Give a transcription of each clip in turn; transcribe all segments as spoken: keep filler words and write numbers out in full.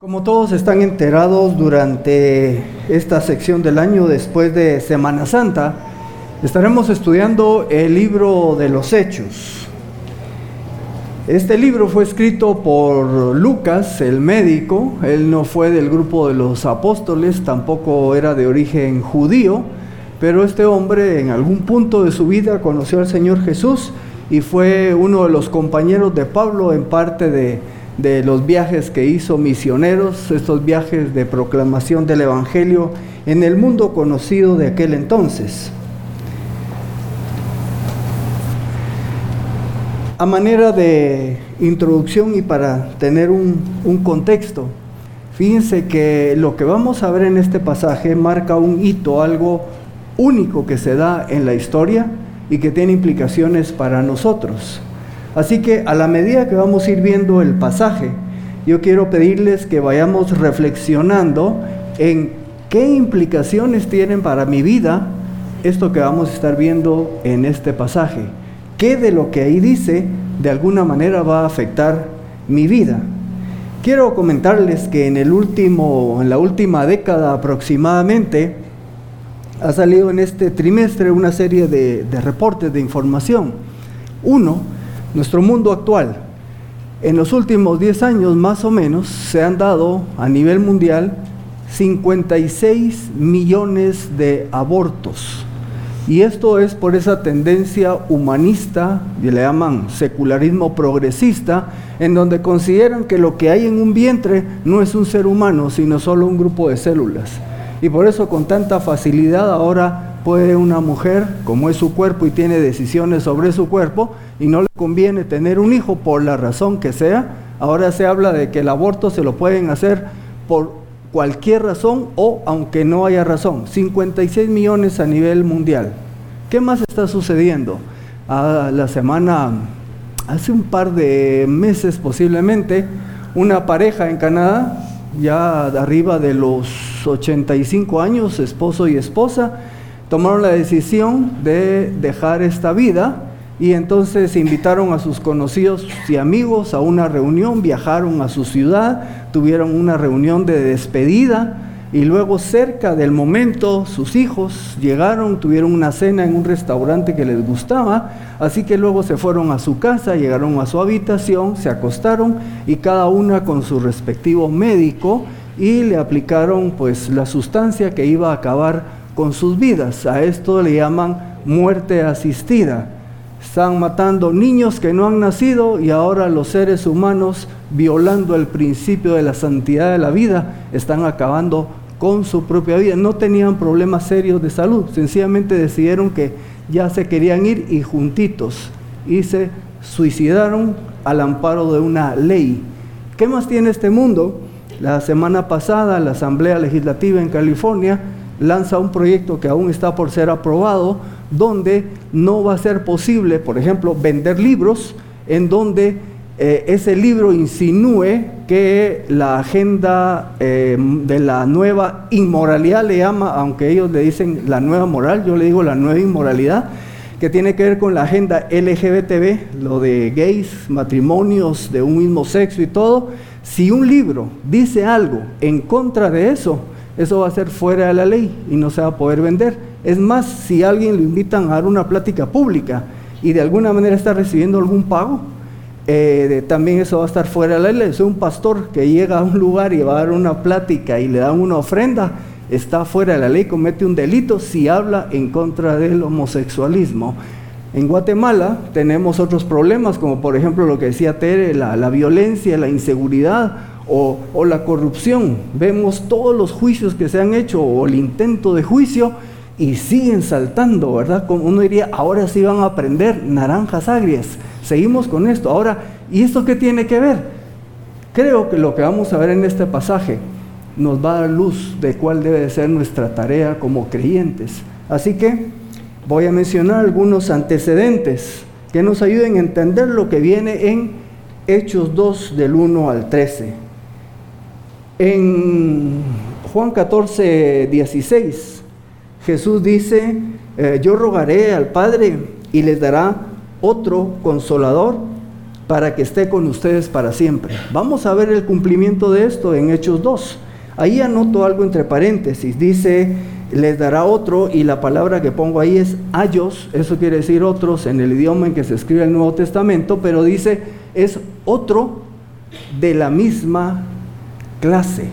Como todos están enterados, durante esta sección del año, después de Semana Santa, estaremos estudiando el libro de los Hechos. Este libro fue escrito por Lucas, el médico. Él no fue del grupo de los apóstoles, tampoco era de origen judío, pero este hombre en algún punto de su vida conoció al Señor Jesús y fue uno de los compañeros de Pablo en parte de de los viajes que hizo misioneros, estos viajes de proclamación del Evangelio en el mundo conocido de aquel entonces. A manera de introducción y para tener un, un contexto, fíjense que lo que vamos a ver en este pasaje marca un hito, algo único que se da en la historia y que tiene implicaciones para nosotros. Así que a la medida que vamos a ir viendo el pasaje, yo quiero pedirles que vayamos reflexionando en qué implicaciones tienen para mi vida esto que vamos a estar viendo en este pasaje. ¿Qué de lo que ahí dice de alguna manera va a afectar mi vida? Quiero comentarles que en el último, en la última década aproximadamente, ha salido en este trimestre una serie de, de reportes de información. Uno, nuestro mundo actual. En los últimos diez años más o menos se han dado a nivel mundial cincuenta y seis millones de abortos. Y esto es por esa tendencia humanista, que le llaman secularismo progresista, en donde consideran que lo que hay en un vientre no es un ser humano, sino solo un grupo de células. Y por eso con tanta facilidad ahora puede una mujer, como es su cuerpo y tiene decisiones sobre su cuerpo, y no le conviene tener un hijo por la razón que sea, ahora se habla de que el aborto se lo pueden hacer por cualquier razón o aunque no haya razón. cincuenta y seis millones a nivel mundial. ¿Qué más está sucediendo? A la semana, hace un par de meses posiblemente, una pareja en Canadá, ya de arriba de los ochenta y cinco años, esposo y esposa, tomaron la decisión de dejar esta vida y entonces invitaron a sus conocidos y amigos a una reunión, viajaron a su ciudad, tuvieron una reunión de despedida y luego cerca del momento sus hijos llegaron, tuvieron una cena en un restaurante que les gustaba, así que luego se fueron a su casa, llegaron a su habitación, se acostaron y cada una con su respectivo médico y le aplicaron pues la sustancia que iba a acabar con sus vidas. A esto le llaman muerte asistida. Están matando niños que no han nacido y ahora los seres humanos, violando el principio de la santidad de la vida, están acabando con su propia vida. No tenían problemas serios de salud, sencillamente decidieron que ya se querían ir y juntitos y se suicidaron al amparo de una ley. ¿Qué más tiene este mundo? La semana pasada la Asamblea Legislativa en California lanza un proyecto que aún está por ser aprobado, donde no va a ser posible, por ejemplo, vender libros en donde eh, ese libro insinúe que la agenda eh, de la nueva inmoralidad le llama, aunque ellos le dicen la nueva moral, yo le digo la nueva inmoralidad, que tiene que ver con la agenda L G B T B, lo de gays, matrimonios de un mismo sexo y todo. Si un libro dice algo en contra de eso, eso va a ser fuera de la ley y no se va a poder vender. Es más, si alguien lo invitan a dar una plática pública y de alguna manera está recibiendo algún pago, eh, de, también eso va a estar fuera de la ley. Si un pastor que llega a un lugar y va a dar una plática y le dan una ofrenda, está fuera de la ley, comete un delito si habla en contra del homosexualismo. En Guatemala tenemos otros problemas, como por ejemplo lo que decía Tere, la, la violencia, la inseguridad, O, o la corrupción. Vemos todos los juicios que se han hecho o el intento de juicio y siguen saltando, ¿verdad? Como uno diría, ahora sí van a aprender naranjas agrias. Seguimos con esto. Ahora, ¿y esto qué tiene que ver? Creo que lo que vamos a ver en este pasaje nos va a dar luz de cuál debe de ser nuestra tarea como creyentes. Así que voy a mencionar algunos antecedentes que nos ayuden a entender lo que viene en Hechos dos del uno al trece. En Juan catorce, dieciséis, Jesús dice, eh, yo rogaré al Padre y les dará otro consolador para que esté con ustedes para siempre. Vamos a ver el cumplimiento de esto en Hechos dos. Ahí anoto algo entre paréntesis, dice, les dará otro, y la palabra que pongo ahí es ayos, eso quiere decir otros en el idioma en que se escribe el Nuevo Testamento, pero dice, es otro de la misma clase.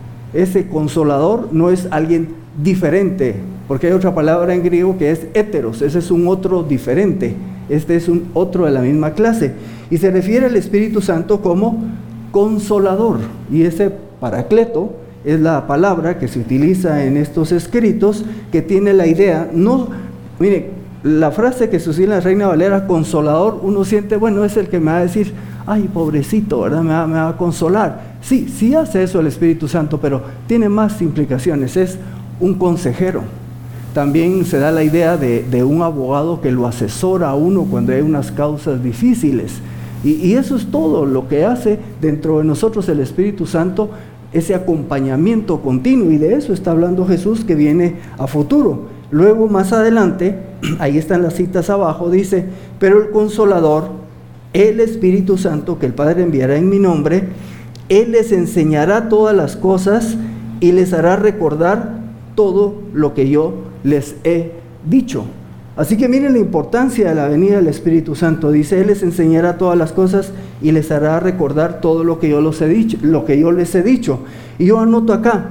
Ese consolador no es alguien diferente, porque hay otra palabra en griego que es heteros, ese es un otro diferente, este es un otro de la misma clase, y se refiere al Espíritu Santo como consolador, y ese paracleto es la palabra que se utiliza en estos escritos, que tiene la idea, no, mire, la frase que se usa en la Reina Valera, consolador, uno siente, bueno, es el que me va a decir, ay, pobrecito, ¿verdad? Me va, me va a consolar. Sí, sí hace eso el Espíritu Santo, pero tiene más implicaciones, es un consejero. También se da la idea de, de un abogado que lo asesora a uno cuando hay unas causas difíciles. Y, y eso es todo lo que hace dentro de nosotros el Espíritu Santo, ese acompañamiento continuo, y de eso está hablando Jesús que viene a futuro. Luego más adelante, ahí están las citas abajo, dice, pero el Consolador, el Espíritu Santo que el Padre enviará en mi nombre, Él les enseñará todas las cosas y les hará recordar todo lo que yo les he dicho. Así que miren la importancia de la venida del Espíritu Santo. Dice, Él les enseñará todas las cosas y les hará recordar todo lo que yo les he dicho, lo que yo les he dicho. Y yo anoto acá,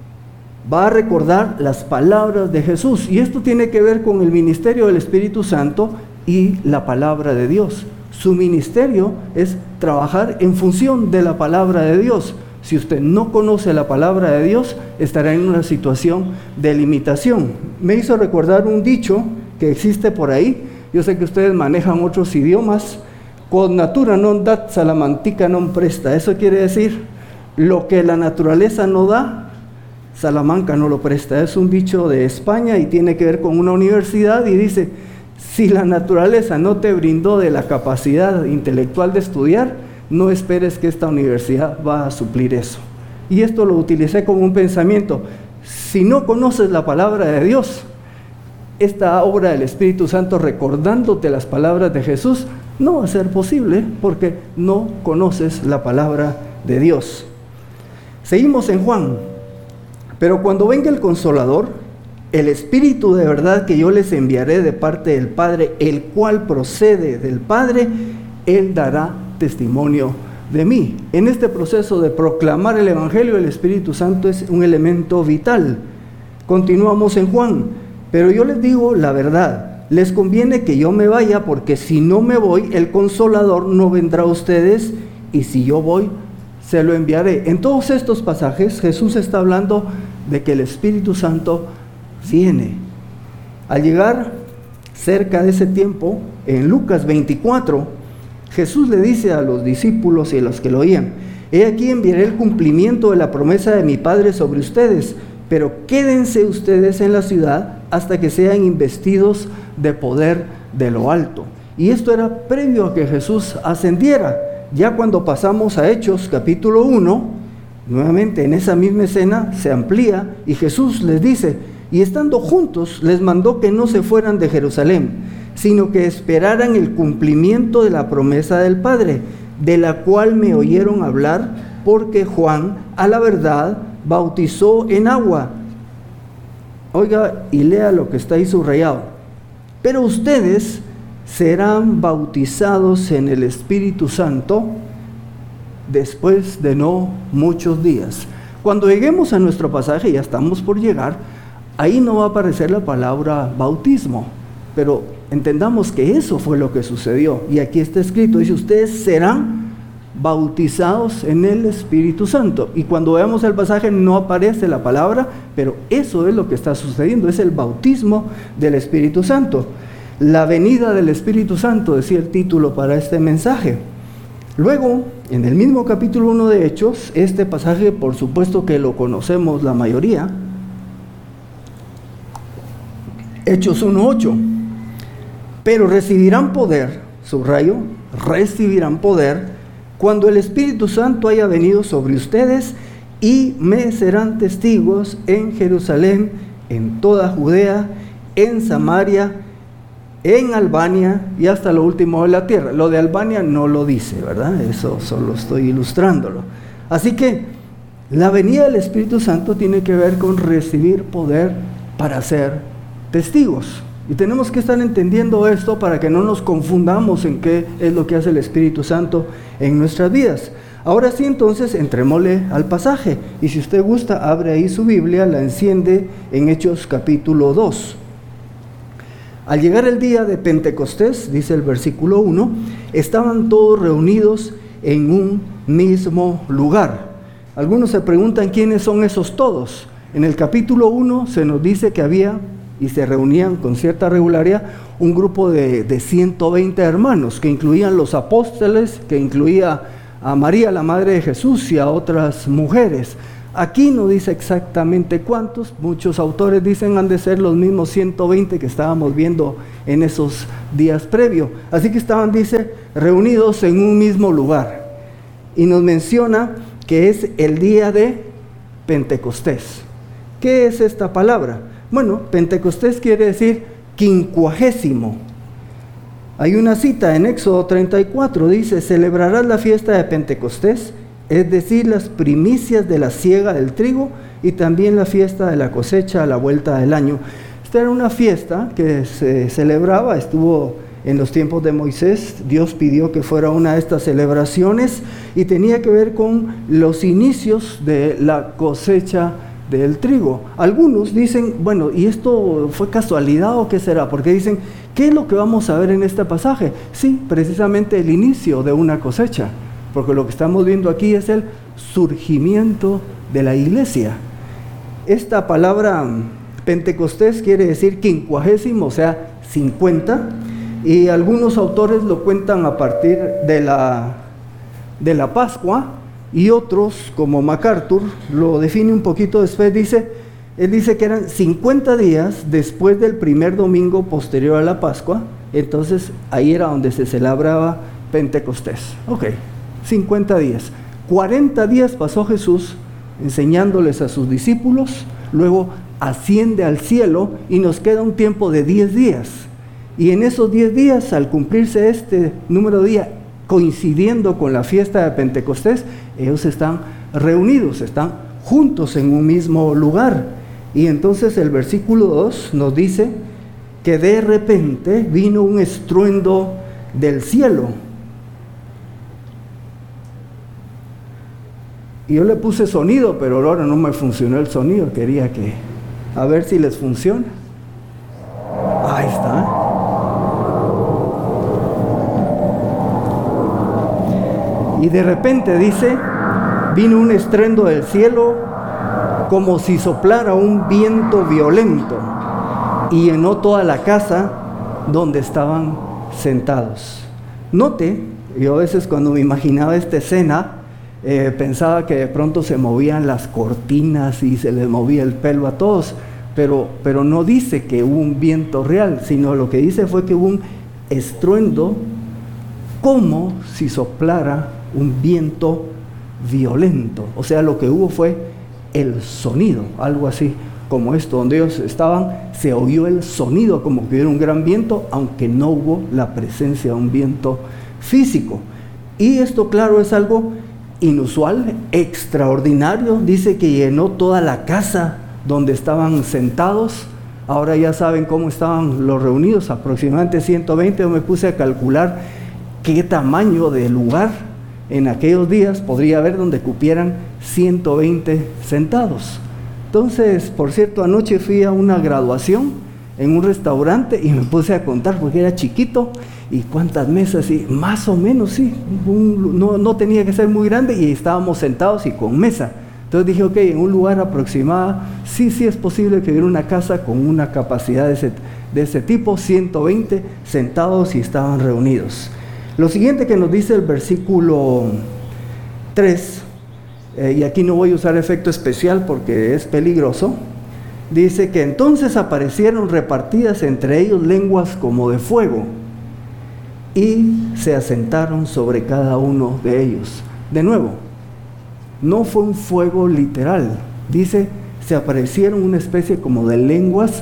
va a recordar las palabras de Jesús. Y esto tiene que ver con el ministerio del Espíritu Santo y la palabra de Dios. Su ministerio es trabajar en función de la palabra de Dios. Si usted no conoce la palabra de Dios, estará en una situación de limitación. Me hizo recordar un dicho que existe por ahí. Yo sé que ustedes manejan otros idiomas. Quod natura non dat, Salamantica non presta. Eso quiere decir, lo que la naturaleza no da, Salamanca no lo presta. Es un dicho de España y tiene que ver con una universidad, y dice, si la naturaleza no te brindó de la capacidad intelectual de estudiar, no esperes que esta universidad va a suplir eso. Y esto lo utilicé como un pensamiento. Si no conoces la palabra de Dios, esta obra del Espíritu Santo recordándote las palabras de Jesús no va a ser posible porque no conoces la palabra de Dios. Seguimos en Juan. Pero cuando venga el Consolador, el Espíritu de verdad que yo les enviaré de parte del Padre, el cual procede del Padre, Él dará testimonio de mí. En este proceso de proclamar el Evangelio, el Espíritu Santo es un elemento vital. Continuamos en Juan. Pero yo les digo la verdad, les conviene que yo me vaya, porque si no me voy, el Consolador no vendrá a ustedes, y si yo voy, se lo enviaré. En todos estos pasajes, Jesús está hablando de que el Espíritu Santo viene. Al llegar cerca de ese tiempo, en Lucas veinticuatro, Jesús le dice a los discípulos y a los que lo oían, he aquí enviaré el cumplimiento de la promesa de mi Padre sobre ustedes, pero quédense ustedes en la ciudad hasta que sean investidos de poder de lo alto. Y esto era previo a que Jesús ascendiera. Ya cuando pasamos a Hechos capítulo uno, nuevamente en esa misma escena se amplía y Jesús les dice, y estando juntos les mandó que no se fueran de Jerusalén, sino que esperaran el cumplimiento de la promesa del Padre, de la cual me oyeron hablar, porque Juan, a la verdad, bautizó en agua. Oiga y lea lo que está ahí subrayado. Pero ustedes serán bautizados en el Espíritu Santo después de no muchos días. Cuando lleguemos a nuestro pasaje, ya estamos por llegar, ahí no va a aparecer la palabra bautismo, pero entendamos que eso fue lo que sucedió. Y aquí está escrito, dice, ustedes serán bautizados en el Espíritu Santo. Y cuando veamos el pasaje no aparece la palabra, pero eso es lo que está sucediendo, es el bautismo del Espíritu Santo. La venida del Espíritu Santo, decía el título para este mensaje. Luego, en el mismo capítulo uno de Hechos, este pasaje por supuesto que lo conocemos la mayoría, Hechos uno ocho. Pero recibirán poder, subrayo, recibirán poder, cuando el Espíritu Santo haya venido sobre ustedes, y me serán testigos en Jerusalén, en toda Judea, en Samaria en Albania y hasta lo último de la tierra. Lo de Albania no lo dice, ¿verdad? Eso solo estoy ilustrándolo. Así que la venida del Espíritu Santo tiene que ver con recibir poder para ser testigos. Y tenemos que estar entendiendo esto para que no nos confundamos en qué es lo que hace el Espíritu Santo en nuestras vidas. Ahora sí, entonces, entrémosle al pasaje. Y si usted gusta, abre ahí su Biblia, la enciende en Hechos capítulo dos. Al llegar el día de Pentecostés, dice el versículo uno, estaban todos reunidos en un mismo lugar. Algunos se preguntan quiénes son esos todos. En el capítulo uno se nos dice que había, y se reunían con cierta regularidad, un grupo de, de ciento veinte hermanos, que incluían los apóstoles, que incluía a María, la madre de Jesús, y a otras mujeres. Aquí no dice exactamente cuántos, muchos autores dicen han de ser los mismos ciento veinte que estábamos viendo en esos días previos. Así que estaban, dice, reunidos en un mismo lugar. Y nos menciona que es el día de Pentecostés. ¿Qué es esta palabra? Bueno, Pentecostés quiere decir quincuagésimo. Hay una cita en Éxodo treinta y cuatro, dice, celebrarás la fiesta de Pentecostés, es decir, las primicias de la siega del trigo y también la fiesta de la cosecha a la vuelta del año. Esta era una fiesta que se celebraba, estuvo en los tiempos de Moisés, Dios pidió que fuera una de estas celebraciones y tenía que ver con los inicios de la cosecha del trigo. Algunos dicen, bueno, ¿y esto fue casualidad o qué será? Porque dicen, ¿qué es lo que vamos a ver en este pasaje? Sí, precisamente el inicio de una cosecha, porque lo que estamos viendo aquí es el surgimiento de la iglesia. Esta palabra Pentecostés quiere decir quincuagésimo, o sea, cincuenta, y algunos autores lo cuentan a partir de la, de la Pascua, y otros, como MacArthur, lo define un poquito después, dice, él dice que eran cincuenta días después del primer domingo posterior a la Pascua, entonces ahí era donde se celebraba Pentecostés. Ok, cincuenta días. cuarenta días pasó Jesús enseñándoles a sus discípulos, luego asciende al cielo y nos queda un tiempo de diez días. Y en esos diez días, al cumplirse este número de días, coincidiendo con la fiesta de Pentecostés, ellos están reunidos, están juntos en un mismo lugar. Y entonces el versículo dos nos dice que de repente vino un estruendo del cielo. Y yo le puse sonido, pero ahora no me funcionó el sonido, quería que, a ver si les funciona. Ahí está. Y de repente dice, vino un estruendo del cielo como si soplara un viento violento y llenó toda la casa donde estaban sentados. Note, yo a veces cuando me imaginaba esta escena, eh, pensaba que de pronto se movían las cortinas y se les movía el pelo a todos, pero, pero no dice que hubo un viento real, sino lo que dice fue que hubo un estruendo como si soplara un viento violento. O sea, lo que hubo fue el sonido, algo así como esto, donde ellos estaban, se oyó el sonido como que hubiera un gran viento, aunque no hubo la presencia de un viento físico. Y esto, claro, es algo inusual, extraordinario. Dice que llenó toda la casa donde estaban sentados. Ahora ya saben cómo estaban los reunidos, aproximadamente ciento veinte. Yo me puse a calcular qué tamaño de lugar en aquellos días podría haber donde cupieran ciento veinte sentados. Entonces, por cierto, anoche fui a una graduación en un restaurante y me puse a contar porque era chiquito y cuántas mesas, y más o menos, sí, un, no, no tenía que ser muy grande y estábamos sentados y con mesa. Entonces dije, ok, en un lugar aproximado, sí, sí es posible que hubiera una casa con una capacidad de ese, de ese tipo, ciento veinte sentados y estaban reunidos. Lo siguiente que nos dice el versículo tres, eh, y aquí no voy a usar efecto especial porque es peligroso, dice que entonces aparecieron repartidas entre ellos lenguas como de fuego y se asentaron sobre cada uno de ellos. De nuevo, no fue un fuego literal, dice, se aparecieron una especie como de lenguas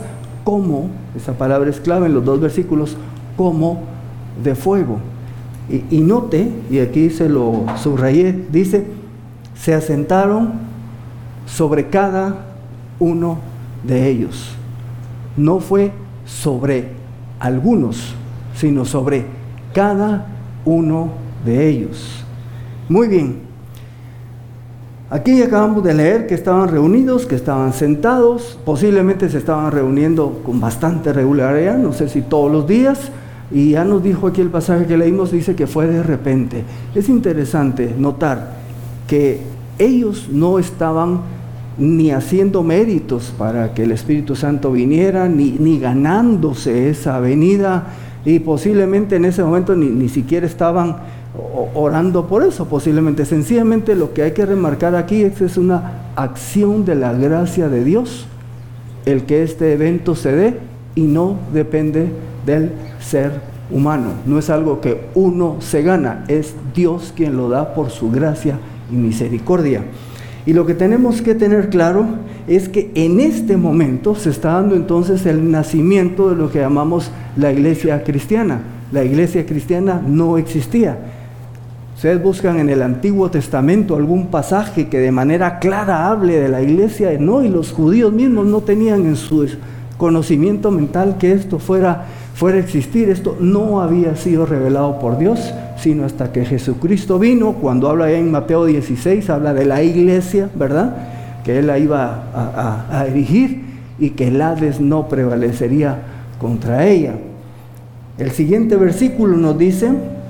como, esa palabra es clave en los dos versículos, como de fuego. Y, y note, y aquí se lo subrayé, dice, se asentaron sobre cada uno de ellos. No fue sobre algunos, sino sobre cada uno de ellos. Muy bien. Aquí acabamos de leer que estaban reunidos, que estaban sentados, posiblemente se estaban reuniendo con bastante regularidad, no sé si todos los días, y ya nos dijo aquí el pasaje que leímos, dice que fue de repente. Es interesante notar que ellos no estaban ni haciendo méritos para que el Espíritu Santo viniera, ni, ni ganándose esa venida, y posiblemente en ese momento ni, ni siquiera estaban orando por eso, posiblemente. Sencillamente lo que hay que remarcar aquí es que es una acción de la gracia de Dios el que este evento se dé, y no depende del ser humano, no es algo que uno se gana, es Dios quien lo da por su gracia y misericordia. Y lo que tenemos que tener claro es que en este momento se está dando entonces el nacimiento de lo que llamamos la iglesia cristiana. La iglesia cristiana no existía. Ustedes buscan en el Antiguo Testamento algún pasaje que de manera clara hable de la iglesia, no, y los judíos mismos no tenían en su conocimiento mental que esto fuera, fuera a existir. Esto no había sido revelado por Dios, sino hasta que Jesucristo vino. Cuando habla en Mateo dieciséis, habla de la iglesia, ¿verdad?, que Él la iba a, a, a erigir, y que el Hades no prevalecería contra ella. El siguiente versículo nos dice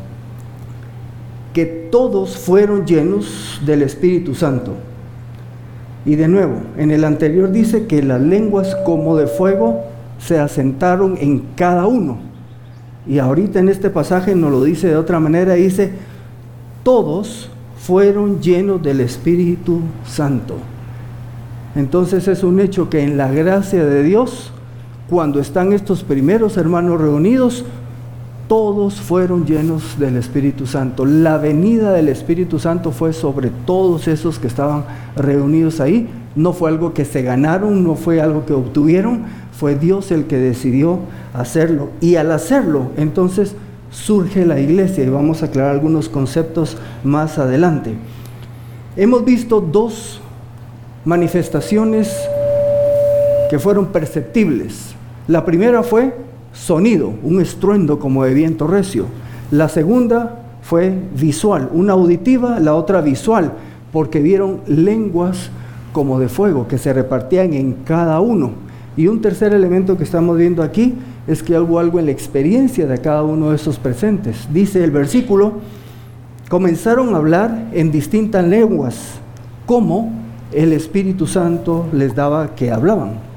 que todos fueron llenos del Espíritu Santo. Y de nuevo, en el anterior dice que las lenguas como de fuego se asentaron en cada uno. Y ahorita en este pasaje nos lo dice de otra manera, dice, todos fueron llenos del Espíritu Santo. Entonces es un hecho que en la gracia de Dios, cuando están estos primeros hermanos reunidos, todos fueron llenos del Espíritu Santo. La venida del Espíritu Santo fue sobre todos esos que estaban reunidos ahí. No fue algo que se ganaron, no fue algo que obtuvieron, fue Dios el que decidió hacerlo. Y al hacerlo, entonces surge la iglesia, y vamos a aclarar algunos conceptos más adelante. Hemos visto dos manifestaciones que fueron perceptibles. La primera fue sonido, un estruendo como de viento recio. La segunda fue visual, una auditiva, la otra visual, porque vieron lenguas como de fuego que se repartían en cada uno. Y un tercer elemento que estamos viendo aquí es que hubo algo en la experiencia de cada uno de esos presentes. Dice el versículo, comenzaron a hablar en distintas lenguas, como el Espíritu Santo les daba que hablaban.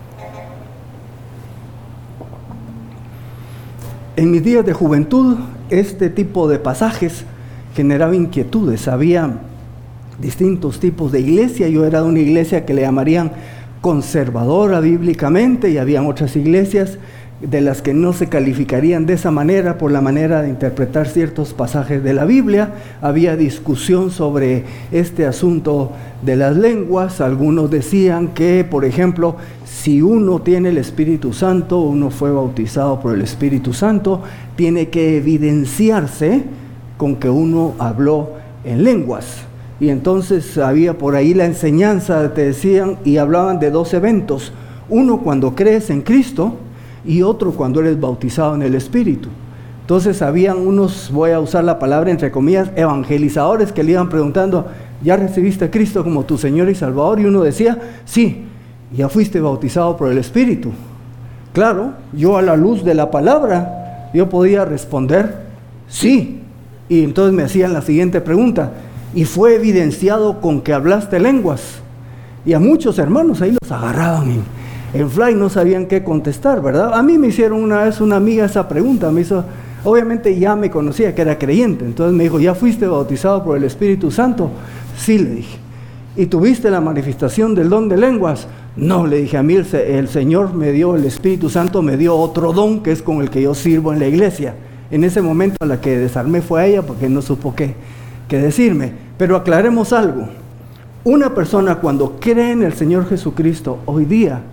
En mis días de juventud, este tipo de pasajes generaba inquietudes. Había distintos tipos de iglesia. Yo era de una iglesia que le llamarían conservadora bíblicamente, y había otras iglesias de las que no se calificarían de esa manera por la manera de interpretar ciertos pasajes de la Biblia. Había discusión sobre este asunto de las lenguas. Algunos decían que, por ejemplo, si uno tiene el Espíritu Santo, uno fue bautizado por el Espíritu Santo, tiene que evidenciarse con que uno habló en lenguas. Y entonces había por ahí la enseñanza, te decían, y hablaban de dos eventos. Uno cuando crees en Cristo, y otro cuando eres bautizado en el Espíritu. Entonces habían unos, voy a usar la palabra entre comillas, evangelizadores, que le iban preguntando, ¿ya recibiste a Cristo como tu Señor y Salvador? Y uno decía, sí. ¿Ya fuiste bautizado por el Espíritu? Claro, yo a la luz de la palabra, yo podía responder, sí. Y entonces me hacían la siguiente pregunta, ¿y fue evidenciado con que hablaste lenguas? Y a muchos hermanos ahí los agarraban en, en fly, no sabían qué contestar, ¿verdad? A mí me hicieron una vez una amiga esa pregunta, me hizo, obviamente ya me conocía que era creyente, entonces me dijo, ¿ya fuiste bautizado por el Espíritu Santo? Sí, le dije. ¿Y tuviste la manifestación del don de lenguas? No, le dije, a mí el, el Señor me dio, el Espíritu Santo me dio otro don que es con el que yo sirvo en la iglesia. En ese momento a la que desarmé fue a ella porque no supo qué, qué decirme. Pero aclaremos algo. Una persona cuando cree en el Señor Jesucristo hoy día,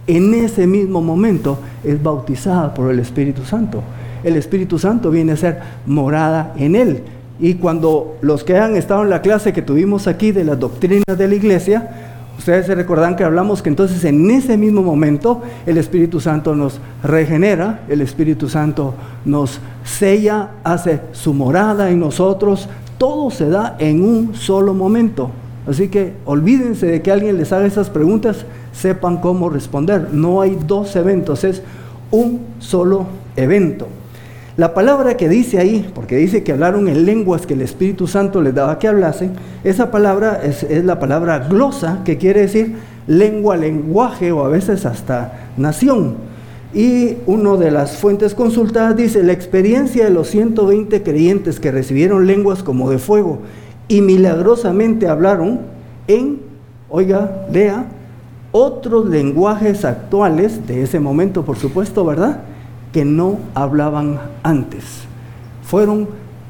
en ese mismo momento es bautizada por el Espíritu Santo. El Espíritu Santo viene a ser morada en él. Y cuando los que han estado en la clase que tuvimos aquí de las doctrinas de la iglesia, ustedes se recordan que hablamos que entonces en ese mismo momento el Espíritu Santo nos regenera, el Espíritu Santo nos sella, hace su morada en nosotros. Todo se da en un solo momento. Así que olvídense de que alguien les haga esas preguntas, sepan cómo responder. No hay dos eventos, es un solo evento. La palabra que dice ahí, porque dice que hablaron en lenguas que el Espíritu Santo les daba que hablasen, esa palabra es, es la palabra glosa, que quiere decir lengua, lenguaje o a veces hasta nación. Y una de las fuentes consultadas dice: la experiencia de los ciento veinte creyentes que recibieron lenguas como de fuego y milagrosamente hablaron en, oiga, lea, otros lenguajes actuales de ese momento, por supuesto, ¿verdad?, que no hablaban antes. Fueron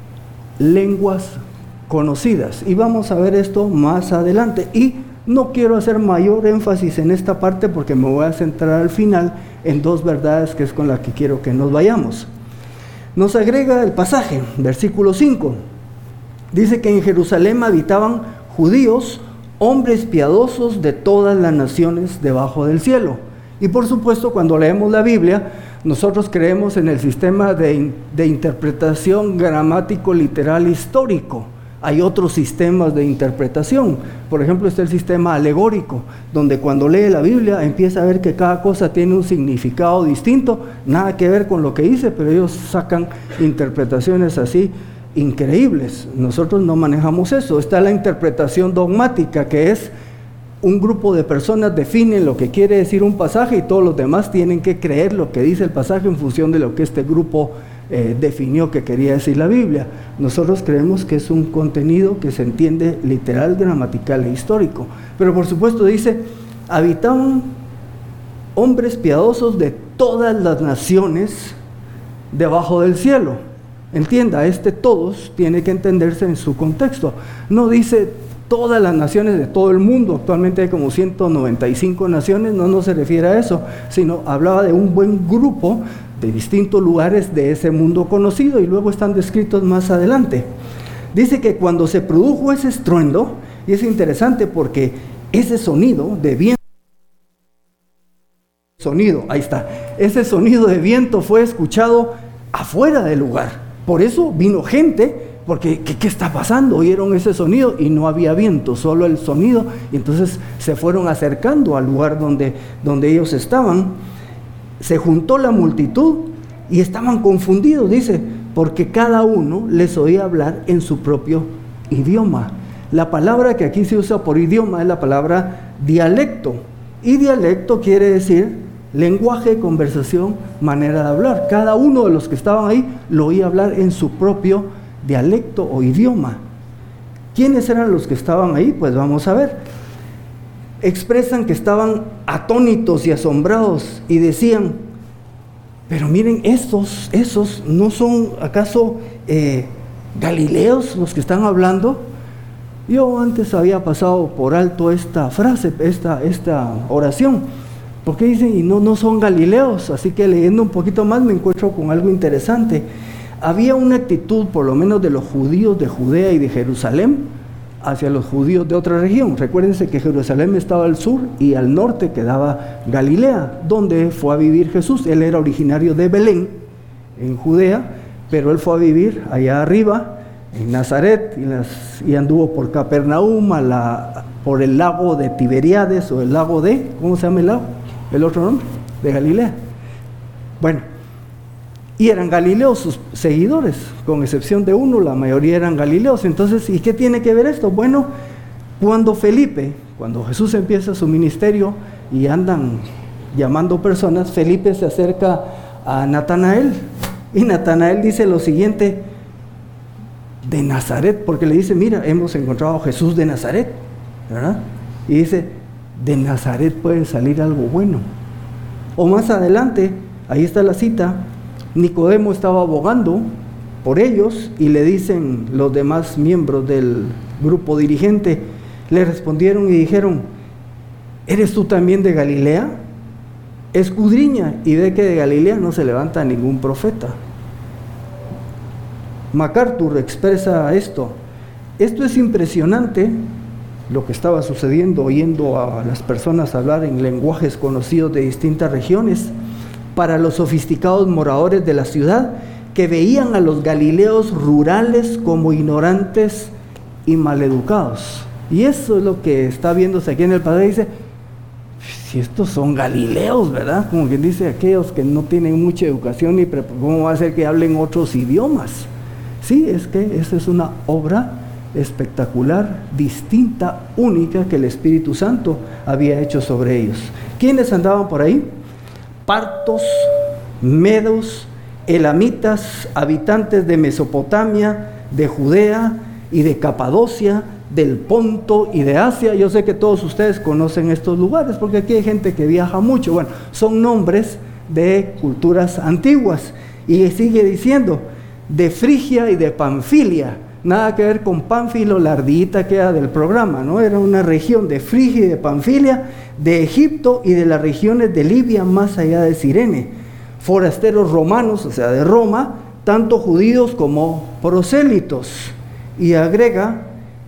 lenguas conocidas. Y vamos a ver esto más adelante. Y no quiero hacer mayor énfasis en esta parte porque me voy a centrar al final en dos verdades que es con las que quiero que nos vayamos. Nos agrega el pasaje, versículo cinco. Dice que en Jerusalén habitaban judíos, hombres piadosos de todas las naciones debajo del cielo. Y por supuesto, cuando leemos la Biblia, nosotros creemos en el sistema de, de interpretación gramático, literal, histórico. Hay otros sistemas de interpretación. Por ejemplo, está el sistema alegórico, donde cuando lee la Biblia empieza a ver que cada cosa tiene un significado distinto, nada que ver con lo que dice, pero ellos sacan interpretaciones así increíbles. Nosotros no manejamos eso. Está la interpretación dogmática, que es un grupo de personas definen lo que quiere decir un pasaje y todos los demás tienen que creer lo que dice el pasaje en función de lo que este grupo eh, definió que quería decir la Biblia. Nosotros creemos que es un contenido que se entiende literal, gramatical e histórico. Pero por supuesto dice, habitaban hombres piadosos de todas las naciones debajo del cielo. Entienda, este todos tiene que entenderse en su contexto. No dice todas las naciones de todo el mundo. Actualmente hay como ciento noventa y cinco naciones, no, no se refiere a eso, sino hablaba de un buen grupo de distintos lugares de ese mundo conocido y luego están descritos más adelante. Dice que cuando se produjo ese estruendo, y es interesante porque ese sonido de viento, sonido, ahí está, ese sonido de viento fue escuchado afuera del lugar. Por eso vino gente, porque ¿qué, qué está pasando? Oyeron ese sonido y no había viento, solo el sonido, y entonces se fueron acercando al lugar donde, donde ellos estaban. Se juntó la multitud y estaban confundidos, dice, porque cada uno les oía hablar en su propio idioma. La palabra que aquí se usa por idioma es la palabra dialecto, y dialecto quiere decir lenguaje, conversación, manera de hablar. Cada uno de los que estaban ahí lo oía hablar en su propio dialecto o idioma. ¿Quiénes eran los que estaban ahí? Pues vamos a ver. Expresan que estaban atónitos y asombrados y decían, pero miren, estos, esos no son acaso eh, galileos los que están hablando. Yo antes había pasado por alto esta frase, esta, esta oración, porque dicen, y no, no son galileos. Así que leyendo un poquito más me encuentro con algo interesante. Había una actitud, por lo menos de los judíos de Judea y de Jerusalén, hacia los judíos de otra región. Recuérdense que Jerusalén estaba al sur y al norte quedaba Galilea, donde fue a vivir Jesús. Él era originario de Belén, en Judea, pero él fue a vivir allá arriba, en Nazaret, y, las, y anduvo por Capernaum, a la, por el lago de Tiberíades, o el lago de, ¿cómo se llama el lago? El otro nombre, de Galilea. Bueno, y eran galileos sus seguidores, con excepción de uno, la mayoría eran galileos. Entonces, ¿y qué tiene que ver esto? Bueno, cuando Felipe, cuando Jesús empieza su ministerio y andan llamando personas, Felipe se acerca a Natanael, y Natanael dice lo siguiente, de Nazaret, porque le dice, mira, hemos encontrado a Jesús de Nazaret, ¿verdad? Y dice, de Nazaret puede salir algo bueno. O más adelante, ahí está la cita, Nicodemo estaba abogando por ellos y le dicen los demás miembros del grupo dirigente, le respondieron y dijeron, ¿eres tú también de Galilea? escudriña y ve que de Galilea no se levanta ningún profeta. MacArthur expresa esto. Esto es impresionante, lo que estaba sucediendo, oyendo a las personas hablar en lenguajes conocidos de distintas regiones, para los sofisticados moradores de la ciudad, que veían a los galileos rurales como ignorantes y maleducados. Y eso es lo que está viéndose aquí en el pasaje. Dice, si estos son galileos, ¿verdad? Como quien dice, aquellos que no tienen mucha educación, y ¿cómo va a ser que hablen otros idiomas? Sí, es que esa es una obra espectacular, distinta, única, que el Espíritu Santo había hecho sobre ellos. ¿Quiénes andaban por ahí? Partos, medos, elamitas, habitantes de Mesopotamia, de Judea y de Capadocia, del Ponto y de Asia. Yo sé que todos ustedes conocen estos lugares porque aquí hay gente que viaja mucho. Bueno, son nombres de culturas antiguas. Y sigue diciendo, de Frigia y de Panfilia. Nada que ver con Pánfilo, la ardillita que era del programa, ¿no? Era una región de Frigia y de Panfilia, de Egipto y de las regiones de Libia más allá de Cirene. Forasteros romanos, o sea, de Roma, tanto judíos como prosélitos. Y agrega,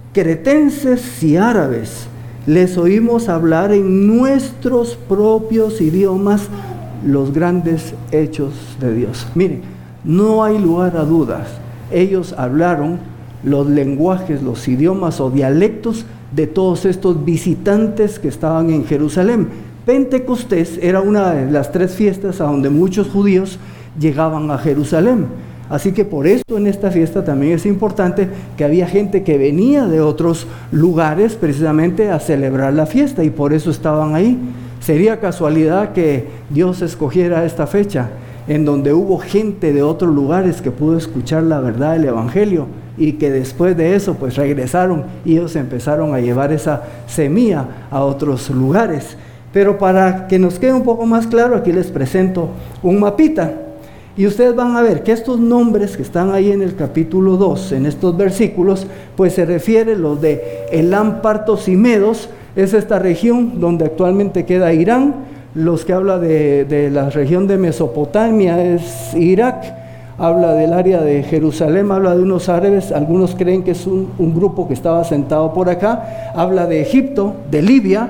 cretenses y árabes, les oímos hablar en nuestros propios idiomas los grandes hechos de Dios. Miren, no hay lugar a dudas, ellos hablaron los lenguajes, los idiomas o dialectos de todos estos visitantes que estaban en Jerusalén. Pentecostés era una de las tres fiestas a donde muchos judíos llegaban a Jerusalén. Así que por eso en esta fiesta también es importante que había gente que venía de otros lugares precisamente a celebrar la fiesta, y por eso estaban ahí. Sería casualidad que Dios escogiera esta fecha en donde hubo gente de otros lugares que pudo escuchar la verdad del Evangelio, y que después de eso pues regresaron y ellos empezaron a llevar esa semilla a otros lugares. Pero para que nos quede un poco más claro, aquí les presento un mapita. Y ustedes van a ver que estos nombres que están ahí en el capítulo dos, en estos versículos, pues se refieren los de Elam, Partos y Medos. Es esta región donde actualmente queda Irán. Los que habla de, de la región de Mesopotamia es Irak. Habla del área de Jerusalén, habla de unos árabes, algunos creen que es un, un grupo que estaba sentado por acá. Habla de Egipto, de Libia,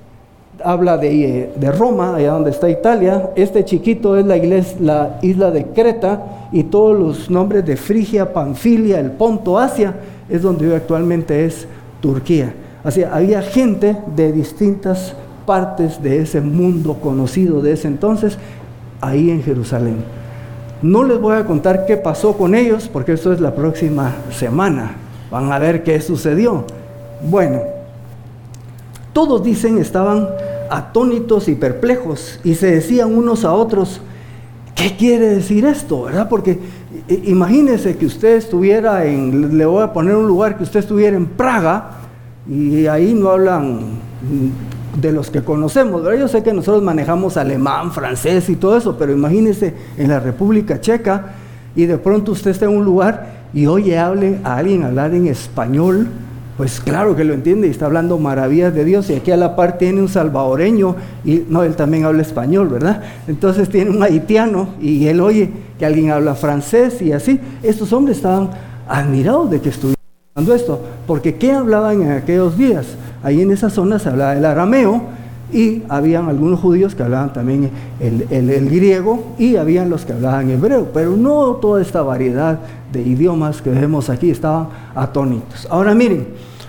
habla de, de Roma, allá donde está Italia. Este chiquito es la, iglesia, la isla de Creta, y todos los nombres de Frigia, Panfilia, el Ponto, Asia, es donde hoy actualmente es Turquía. Así, había gente de distintas partes de ese mundo conocido de ese entonces, ahí en Jerusalén. No les voy a contar qué pasó con ellos, porque esto es la próxima semana. Van a ver qué sucedió. Bueno, todos dicen estaban atónitos y perplejos, y se decían unos a otros, ¿qué quiere decir esto? ¿Verdad? Porque imagínense que usted estuviera en, le voy a poner un lugar, que usted estuviera en Praga, y ahí no hablan de los que conocemos, ¿verdad? Yo sé que nosotros manejamos alemán, francés y todo eso, pero imagínese en la República Checa, y de pronto usted está en un lugar y oye hable a alguien hablar en español, pues claro que lo entiende y está hablando maravillas de Dios, y aquí a la par tiene un salvadoreño, y no, él también habla español, ¿verdad? Entonces tiene un haitiano y él oye que alguien habla francés, y así. Estos hombres estaban admirados de que estuviera hablando esto, porque ¿qué hablaban en aquellos días? Ahí en esa zona se hablaba el arameo, y habían algunos judíos que hablaban también el, el, el griego, y habían los que hablaban hebreo, pero no toda esta variedad de idiomas que vemos aquí. Estaban atónitos. Ahora miren,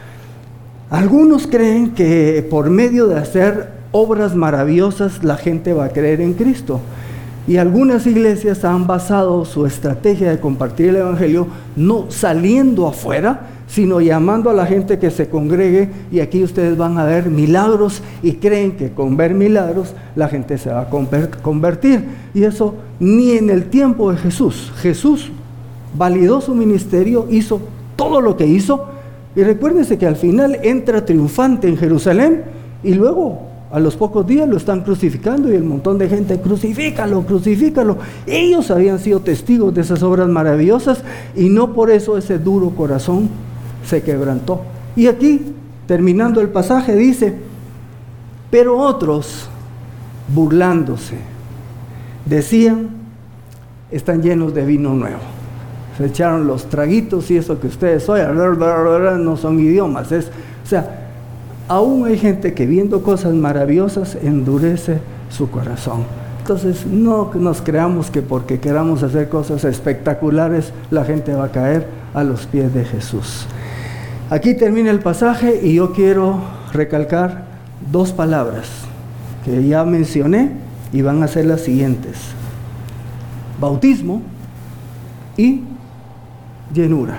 algunos creen que por medio de hacer obras maravillosas la gente va a creer en Cristo, y algunas iglesias han basado su estrategia de compartir el Evangelio no saliendo afuera, sino llamando a la gente que se congregue, y aquí ustedes van a ver milagros, y creen que con ver milagros la gente se va a convertir. Y eso ni en el tiempo de Jesús. Jesús validó su ministerio, hizo todo lo que hizo, y recuérdense que al final entra triunfante en Jerusalén, y luego a los pocos días lo están crucificando, y el montón de gente, crucifícalo, crucifícalo. Ellos habían sido testigos de esas obras maravillosas, y no por eso ese duro corazón se quebrantó. Y aquí, terminando el pasaje, dice, pero otros, burlándose. Decían, están llenos de vino nuevo. Se echaron los traguitos y eso que ustedes oyen, no son idiomas. Es, o sea, aún hay gente que viendo cosas maravillosas endurece su corazón. Entonces, no nos creamos que porque queramos hacer cosas espectaculares, la gente va a caer a los pies de Jesús. Aquí termina el pasaje y yo quiero recalcar dos palabras que ya mencioné y van a ser las siguientes: bautismo y llenura.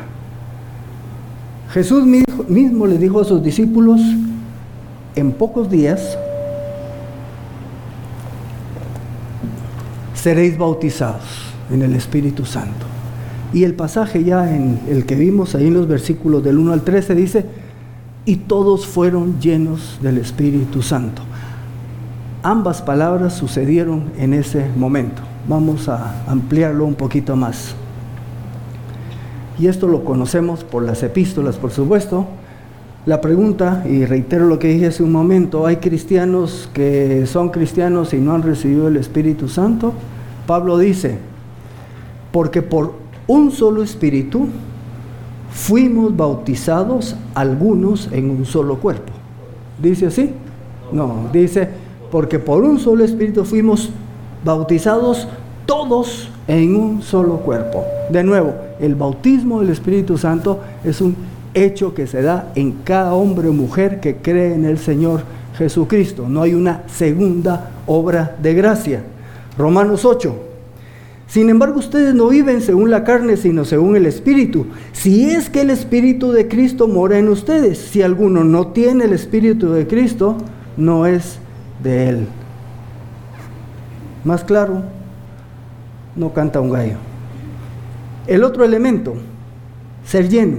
Jesús mismo le dijo a sus discípulos: en pocos días seréis bautizados en el Espíritu Santo. Y el pasaje ya en el que vimos ahí en los versículos del uno al trece dice: y todos fueron llenos del Espíritu Santo. Ambas palabras sucedieron en ese momento. Vamos a ampliarlo un poquito más. Y esto lo conocemos por las epístolas, por supuesto. La pregunta, y reitero lo que dije hace un momento, ¿hay cristianos que son cristianos y no han recibido el Espíritu Santo? Pablo dice: porque por un solo Espíritu fuimos bautizados algunos en un solo cuerpo. ¿Dice así? No, dice, porque por un solo Espíritu fuimos bautizados todos en un solo cuerpo. De nuevo, el bautismo del Espíritu Santo es un hecho que se da en cada hombre o mujer que cree en el Señor Jesucristo. No hay una segunda obra de gracia. Romanos ocho. Sin embargo, ustedes no viven según la carne, sino según el Espíritu. Si es que el Espíritu de Cristo mora en ustedes. Si alguno no tiene el Espíritu de Cristo, no es de Él. Más claro, no canta un gallo. El otro elemento, ser lleno.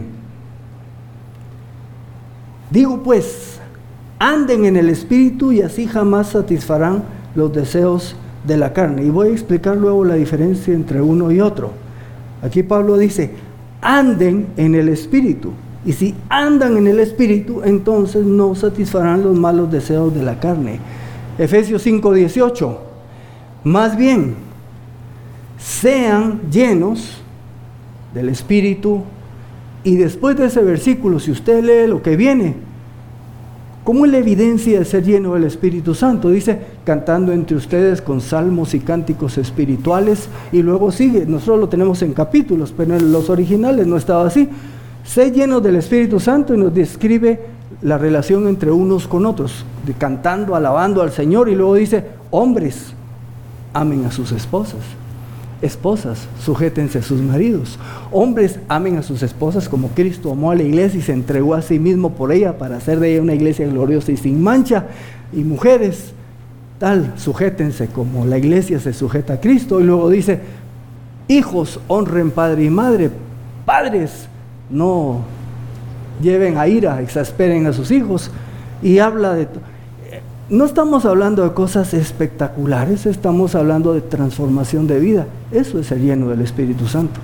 Digo pues, anden en el Espíritu y así jamás satisfarán los deseos de la carne. Y voy a explicar luego la diferencia entre uno y otro. Aquí Pablo dice, anden en el Espíritu. Y si andan en el Espíritu, entonces no satisfarán los malos deseos de la carne. Efesios cinco dieciocho. Más bien, sean llenos del Espíritu. Y después de ese versículo, si usted lee lo que viene, ¿cómo es la evidencia de ser lleno del Espíritu Santo? Dice, cantando entre ustedes con salmos y cánticos espirituales, y luego sigue, nosotros lo tenemos en capítulos, pero en los originales no estaba así. Sé llenos del Espíritu Santo, y nos describe la relación entre unos con otros, de cantando, alabando al Señor, y luego dice, hombres, amen a sus esposas. Esposas, sujétense a sus maridos. Hombres, amen a sus esposas como Cristo amó a la iglesia y se entregó a sí mismo por ella para hacer de ella una iglesia gloriosa y sin mancha. Y mujeres, tal, sujétense como la iglesia se sujeta a Cristo. Y luego dice, hijos, honren padre y madre. Padres, no lleven a ira, exasperen a sus hijos. Y habla de... No estamos hablando de cosas espectaculares, estamos hablando de transformación de vida. Eso es el lleno del Espíritu Santo.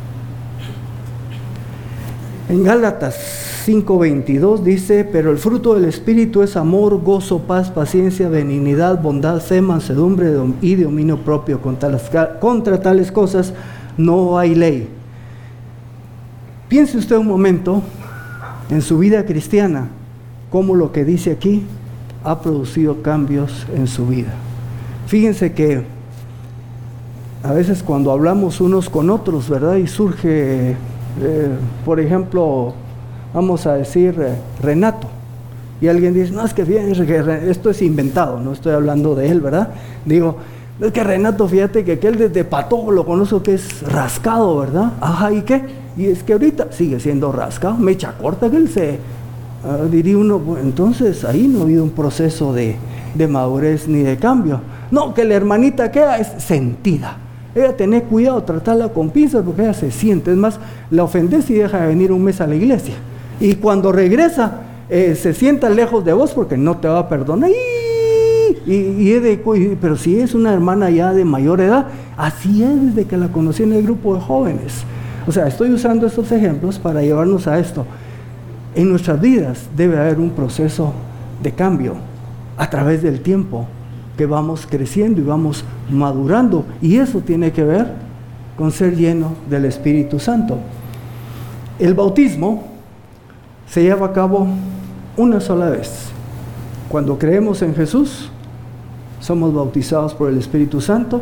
En Gálatas cinco veintidós dice, pero el fruto del Espíritu es amor, gozo, paz, paciencia, benignidad, bondad, fe, mansedumbre y dominio propio. Contra, las, contra tales cosas no hay ley. Piense usted un momento en su vida cristiana, cómo lo que dice aquí ha producido cambios en su vida. Fíjense que a veces cuando hablamos unos con otros, ¿verdad? Y surge, eh, por ejemplo, vamos a decir, eh, Renato. Y alguien dice, no, es que fíjense que esto es inventado, no estoy hablando de él, ¿verdad? Digo, es que Renato, fíjate que aquel desde Pato lo conozco que es rascado, ¿verdad? Ajá, ¿y qué? Y es que ahorita sigue siendo rascado, mecha corta que él se... Uh, diría uno, bueno, entonces ahí no ha habido un proceso de, de madurez ni de cambio. No, que la hermanita queda es sentida. Ella tener cuidado, tratarla con pinzas porque ella se siente. Es más, la ofendes y deja de venir un mes a la iglesia. Y cuando regresa, eh, se sienta lejos de vos porque no te va a perdonar. Y, y, y de, pero si es una hermana ya de mayor edad, así es desde que la conocí en el grupo de jóvenes. O sea, estoy usando estos ejemplos para llevarnos a esto. En nuestras vidas debe haber un proceso de cambio a través del tiempo que vamos creciendo y vamos madurando. Y eso tiene que ver con ser lleno del Espíritu Santo. El bautismo se lleva a cabo una sola vez. Cuando creemos en Jesús, somos bautizados por el Espíritu Santo.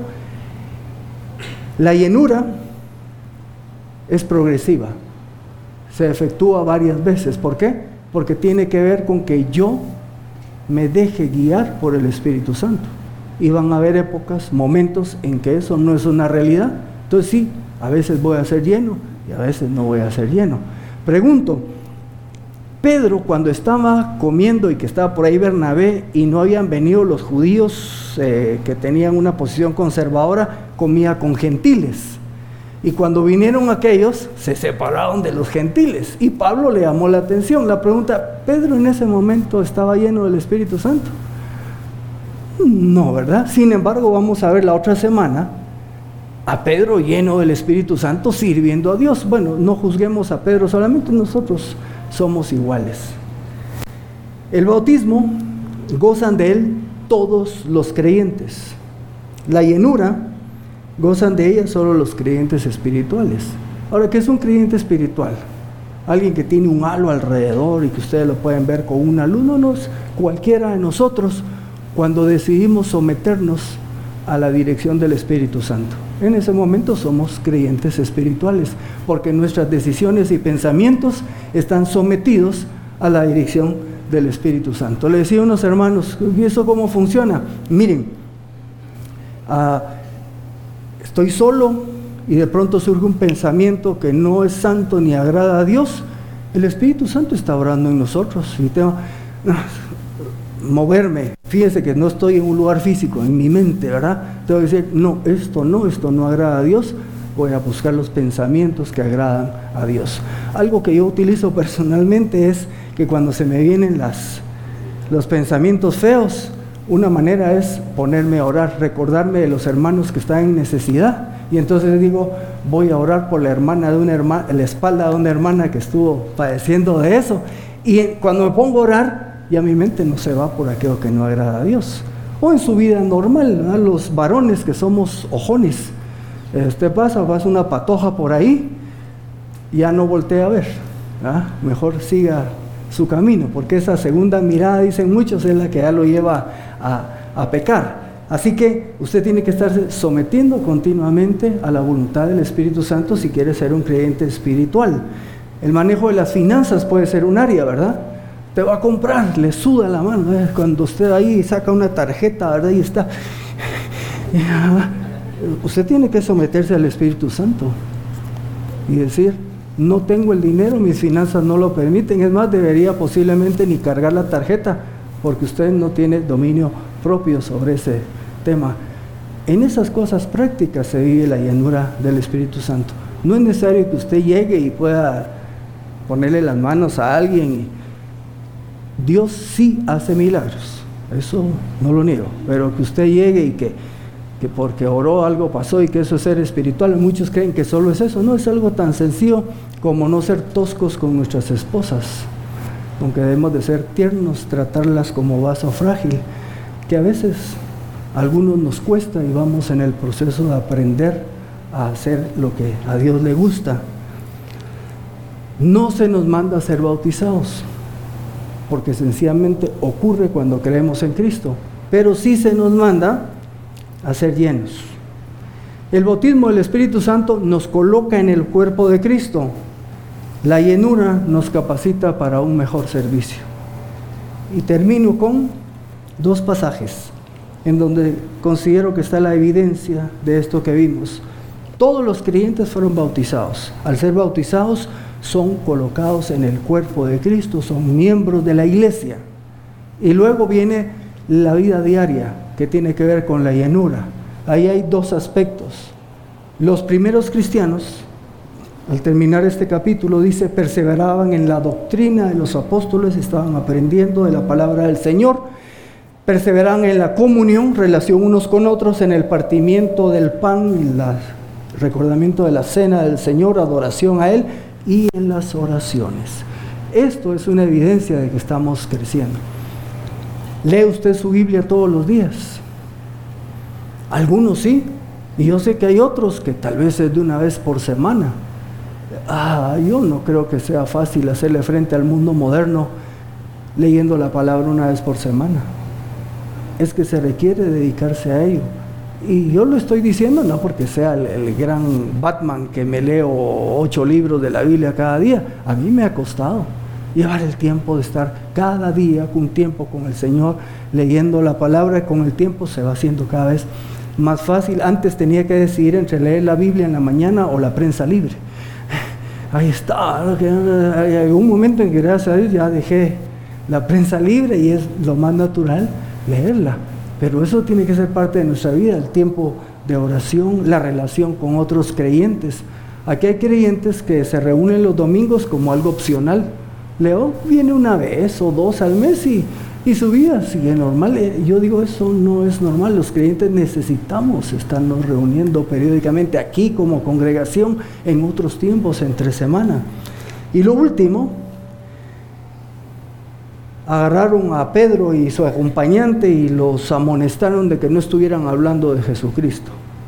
La llenura es progresiva, se efectúa varias veces. ¿Por qué? Porque tiene que ver con que yo me deje guiar por el Espíritu Santo. Y van a haber épocas, momentos en que eso no es una realidad. Entonces sí, a veces voy a ser lleno y a veces no voy a ser lleno. Pregunto, Pedro, cuando estaba comiendo y que estaba por ahí Bernabé y no habían venido los judíos eh, que tenían una posición conservadora, comía con gentiles. Y cuando vinieron aquellos, se separaron de los gentiles. Y Pablo le llamó la atención. La pregunta, ¿Pedro en ese momento estaba lleno del Espíritu Santo? No, ¿verdad? Sin embargo, vamos a ver la otra semana a Pedro lleno del Espíritu Santo sirviendo a Dios. Bueno, no juzguemos a Pedro, solamente nosotros somos iguales. El bautismo, gozan de él todos los creyentes. La llenura, gozan de ella solo los creyentes espirituales. Ahora, ¿qué es un creyente espiritual? Alguien que tiene un halo alrededor y que ustedes lo pueden ver con una luz. No, no es cualquiera de nosotros cuando decidimos someternos a la dirección del Espíritu Santo. En ese momento somos creyentes espirituales, porque nuestras decisiones y pensamientos están sometidos a la dirección del Espíritu Santo. Le decía a unos hermanos, ¿y eso cómo funciona? Miren, uh, estoy solo y de pronto surge un pensamiento que no es santo ni agrada a Dios. El Espíritu Santo está orando en nosotros y tengo uh, moverme. Fíjense que no estoy en un lugar físico, en mi mente, ¿verdad? Tengo que decir, no, esto no, esto no agrada a Dios. Voy a buscar los pensamientos que agradan a Dios. Algo que yo utilizo personalmente es que cuando se me vienen las, los pensamientos feos, una manera es ponerme a orar, recordarme de los hermanos que están en necesidad. Y entonces digo, voy a orar por la hermana de una hermana, la espalda de una hermana que estuvo padeciendo de eso. Y cuando me pongo a orar, ya mi mente no se va por aquello que no agrada a Dios. O en su vida normal, ¿verdad? Los varones que somos ojones, este pasa, pasa una patoja por ahí, ya no voltea a ver, ¿verdad? Mejor siga su camino, porque esa segunda mirada, dicen muchos, es la que ya lo lleva a, a pecar. Así que usted tiene que estarse sometiendo continuamente a la voluntad del Espíritu Santo si quiere ser un creyente espiritual. El manejo de las finanzas puede ser un área, ¿verdad? Te va a comprar, le suda la mano, ¿eh? Cuando usted ahí saca una tarjeta, ¿verdad? Y está... Usted tiene que someterse al Espíritu Santo y decir, no tengo el dinero, mis finanzas no lo permiten. Es más, debería posiblemente ni cargar la tarjeta, porque usted no tiene dominio propio sobre ese tema. En esas cosas prácticas se vive la llenura del Espíritu Santo. No es necesario que usted llegue y pueda ponerle las manos a alguien. Y Dios sí hace milagros, eso no lo niego, pero que usted llegue y que, que porque oró algo pasó y que eso es ser espiritual, muchos creen que solo es eso. No, es algo tan sencillo como no ser toscos con nuestras esposas, aunque debemos de ser tiernos, tratarlas como vaso frágil, que a veces a algunos nos cuesta y vamos en el proceso de aprender a hacer lo que a Dios le gusta. No se nos manda a ser bautizados, porque sencillamente ocurre cuando creemos en Cristo, pero sí se nos manda a ser llenos. El bautismo del Espíritu Santo nos coloca en el cuerpo de Cristo. La llenura nos capacita para un mejor servicio. Y termino con dos pasajes en donde considero que está la evidencia de esto que vimos. Todos los creyentes fueron bautizados. Al ser bautizados, son colocados en el cuerpo de Cristo, son miembros de la iglesia. Y luego viene la vida diaria, que tiene que ver con la llenura. Ahí hay dos aspectos. Los primeros cristianos, al terminar este capítulo, dice, perseveraban en la doctrina de los apóstoles, estaban aprendiendo de la palabra del Señor, perseveraban en la comunión, relación unos con otros, en el partimiento del pan, en el recordamiento de la cena del Señor, adoración a Él, y en las oraciones. Esto es una evidencia de que estamos creciendo. ¿Lee usted su Biblia todos los días? Algunos sí, y yo sé que hay otros que tal vez es de una vez por semana. Ah, yo no creo que sea fácil hacerle frente al mundo moderno leyendo la palabra una vez por semana. Es que se requiere dedicarse a ello. Y yo lo estoy diciendo no porque sea el, el gran Batman que me leo ocho libros de la Biblia cada día. A mí me ha costado llevar el tiempo de estar cada día un tiempo con el Señor, leyendo la palabra, y con el tiempo se va haciendo cada vez más fácil. Antes tenía que decidir entre leer la Biblia en la mañana o la prensa libre. Ahí está, hay un momento en que gracias a Dios ya dejé la prensa libre y es lo más natural leerla. Pero eso tiene que ser parte de nuestra vida, el tiempo de oración, la relación con otros creyentes. Aquí hay creyentes que se reúnen los domingos como algo opcional. Leo viene una vez o dos al mes y, y su vida sigue normal. Yo digo, eso no es normal. Los creyentes necesitamos estarnos reuniendo periódicamente aquí como congregación, en otros tiempos, entre semana. Y lo último, agarraron a Pedro y su acompañante y los amonestaron de que no estuvieran hablando de Jesucristo.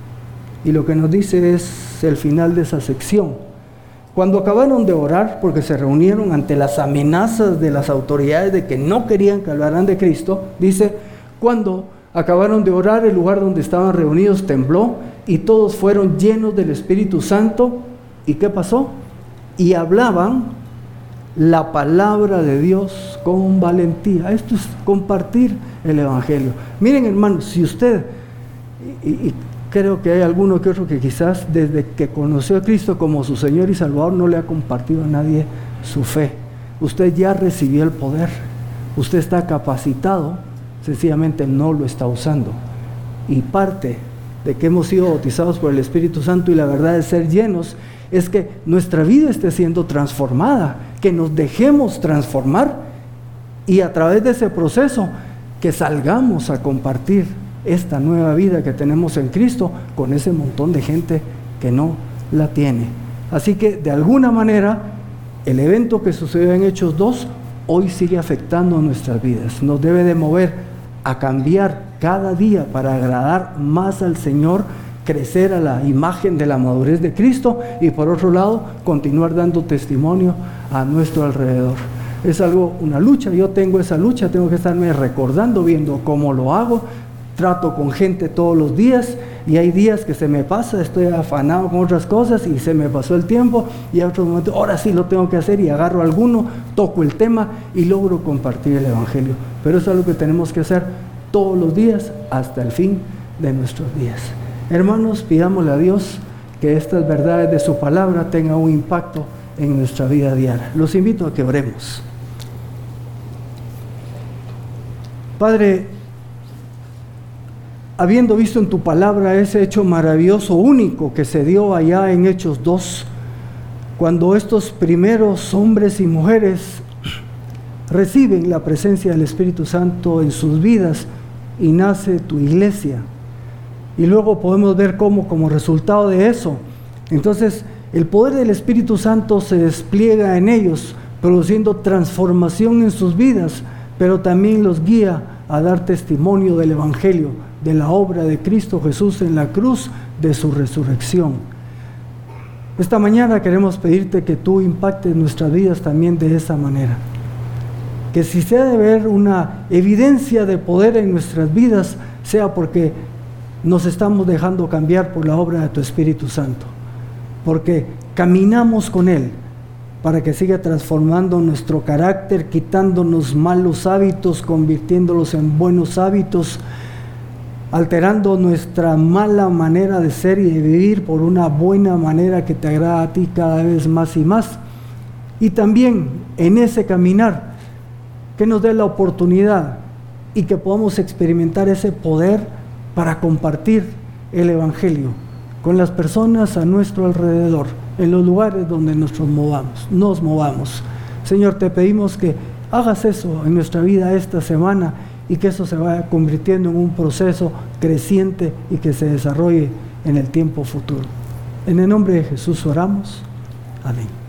Y lo que nos dice es el final de esa sección. Cuando acabaron de orar, porque se reunieron ante las amenazas de las autoridades de que no querían que hablaran de Cristo, dice, cuando acabaron de orar, el lugar donde estaban reunidos tembló y todos fueron llenos del Espíritu Santo. ¿Y qué pasó? Y hablaban la palabra de Dios con valentía. Esto es compartir el Evangelio. Miren, hermanos, si usted, y, y creo que hay alguno que otro que quizás desde que conoció a Cristo como su Señor y Salvador no le ha compartido a nadie su fe, usted ya recibió el poder, usted está capacitado, sencillamente no lo está usando. Y parte de que hemos sido bautizados por el Espíritu Santo y la verdad de ser llenos es que nuestra vida esté siendo transformada, que nos dejemos transformar y a través de ese proceso que salgamos a compartir esta nueva vida que tenemos en Cristo con ese montón de gente que no la tiene. Así que de alguna manera el evento que sucedió en Hechos dos hoy sigue afectando nuestras vidas, nos debe de mover a cambiar cada día para agradar más al Señor, crecer a la imagen de la madurez de Cristo y por otro lado continuar dando testimonio a nuestro alrededor. Es algo, una lucha, yo tengo esa lucha, tengo que estarme recordando, viendo cómo lo hago. Trato con gente todos los días y hay días que se me pasa, estoy afanado con otras cosas y se me pasó el tiempo y a otros momentos, ahora sí lo tengo que hacer y agarro alguno, toco el tema y logro compartir el Evangelio. Pero eso es algo que tenemos que hacer todos los días hasta el fin de nuestros días. Hermanos, pidámosle a Dios que estas verdades de su palabra tengan un impacto en nuestra vida diaria. Los invito a que oremos. Padre, habiendo visto en tu palabra ese hecho maravilloso, único que se dio allá en Hechos dos, cuando estos primeros hombres y mujeres reciben la presencia del Espíritu Santo en sus vidas y nace tu iglesia. Y luego podemos ver cómo como resultado de eso, entonces el poder del Espíritu Santo se despliega en ellos, produciendo transformación en sus vidas, pero también los guía a dar testimonio del Evangelio, de la obra de Cristo Jesús en la cruz, de su resurrección. Esta mañana queremos pedirte que tú impactes nuestras vidas también de esa manera. Que si se ha de ver una evidencia de poder en nuestras vidas, sea porque nos estamos dejando cambiar por la obra de tu Espíritu Santo, porque caminamos con Él para que siga transformando nuestro carácter, quitándonos malos hábitos, convirtiéndolos en buenos hábitos, alterando nuestra mala manera de ser y de vivir por una buena manera que te agrada a ti cada vez más y más. Y también en ese caminar, que nos dé la oportunidad y que podamos experimentar ese poder para compartir el Evangelio con las personas a nuestro alrededor, en los lugares donde nos movamos, nos movamos. Señor, te pedimos que hagas eso en nuestra vida esta semana y que eso se vaya convirtiendo en un proceso creciente y que se desarrolle en el tiempo futuro. En el nombre de Jesús oramos. Amén.